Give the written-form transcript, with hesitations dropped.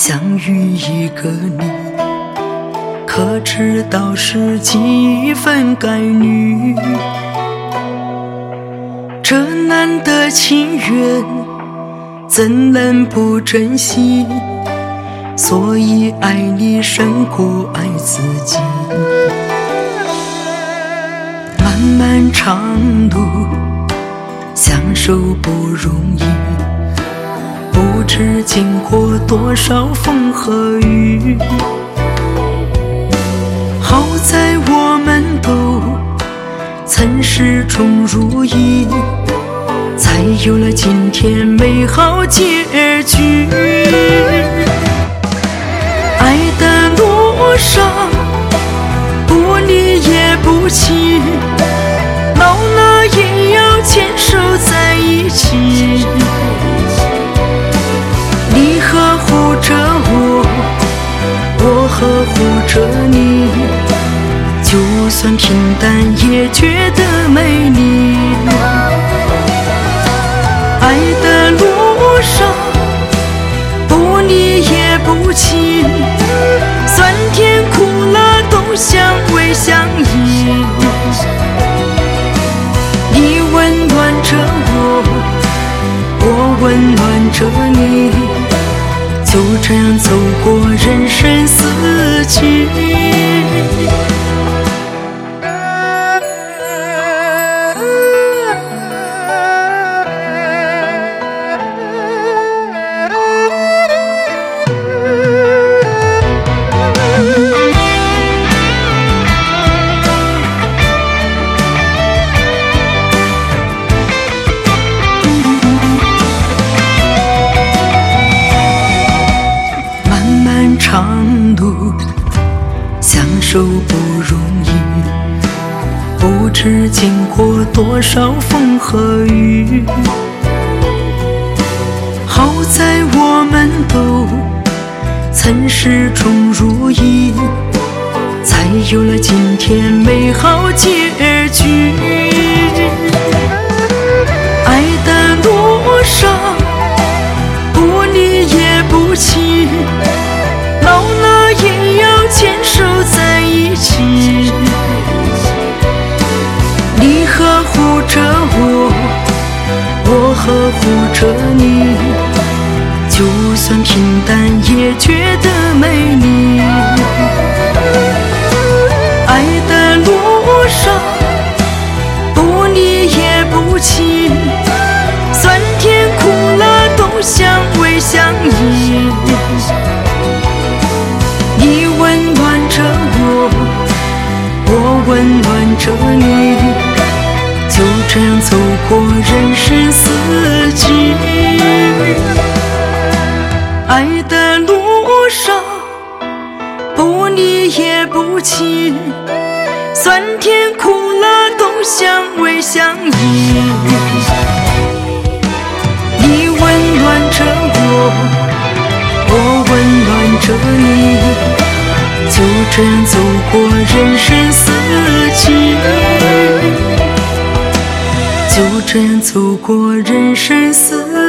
相遇一个你，可知道是几分概率？这难得情缘，怎能不珍惜？所以爱你胜过爱自己。漫漫长路，相守不容易，不知经过多少风和雨。好在我们都曾始终如一，才有了今天美好结局。爱的路上，不离也不弃，老了也要牵手在一起。你呵护着我，我呵护着你，就算平淡也觉得美丽。爱的路上，不离也不弃，酸甜苦辣都相偎相依。你温暖着我，我温暖着你，就这样走过人生四季。长路相守不容易，不知经过多少风和雨。好在我们都曾始终如一，才有了今天美好结局。爱的路上，不离也不弃，老了也要牵手在一起。你呵护着我，我呵护着你，就算平淡也觉得美丽。爱的路上，不离也不弃，酸甜苦辣都相偎相依。你温暖着我，我温暖着你，就这样走过人生四季。爱的路上，不离也不弃，酸甜苦辣都相偎相依。你温暖着我，我温暖着你，就这样走过人生四季。就这样走过人生四季。